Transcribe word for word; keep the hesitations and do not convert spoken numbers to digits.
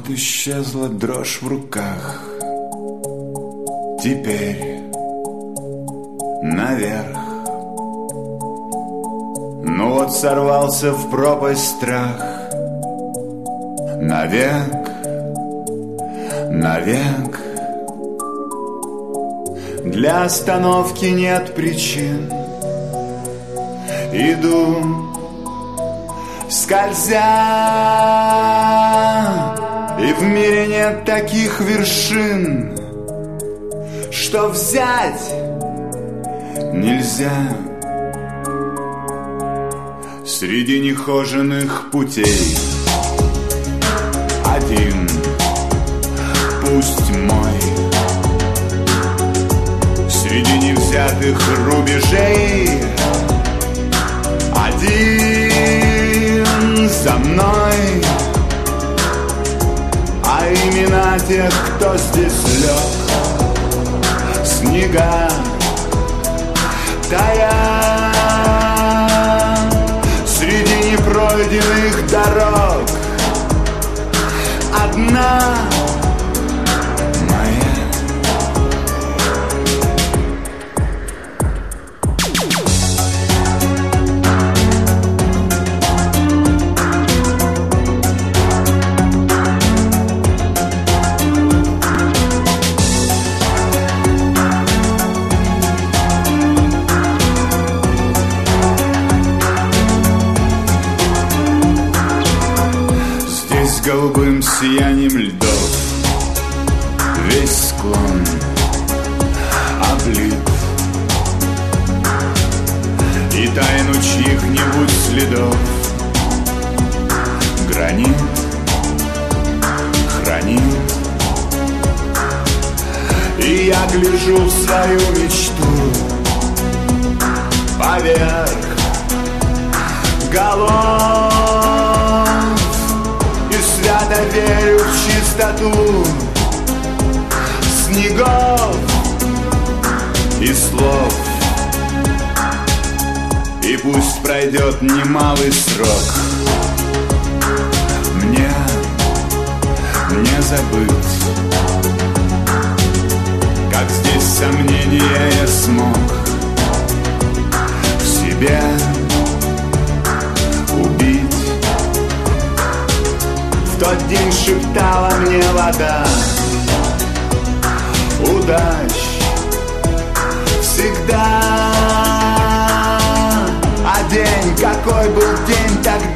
Вот исчезла дрожь в руках. Теперь наверх. Ну вот сорвался в пропасть страх. Навек, навек. Для остановки нет причин. Иду, скользя, и в мире нет таких вершин, что взять нельзя. Среди нехоженных путей один, пусть мой. Среди невзятых рубежей один за мной. А имена тех, кто здесь лег, снега тая среди непройденных дорог. Одна моя. Голубым сиянием льдов весь склон облит, и тайну чьих-нибудь следов гранит хранит. И я гляжу в свою мечту поверх голов. Свято верю в чистоту снегов и слов. И пусть пройдет немалый срок, мне не забыть, как здесь сомнения я смог в себе убить. В тот день шептала мне вода: удач всегда. А день, какой был день тогда?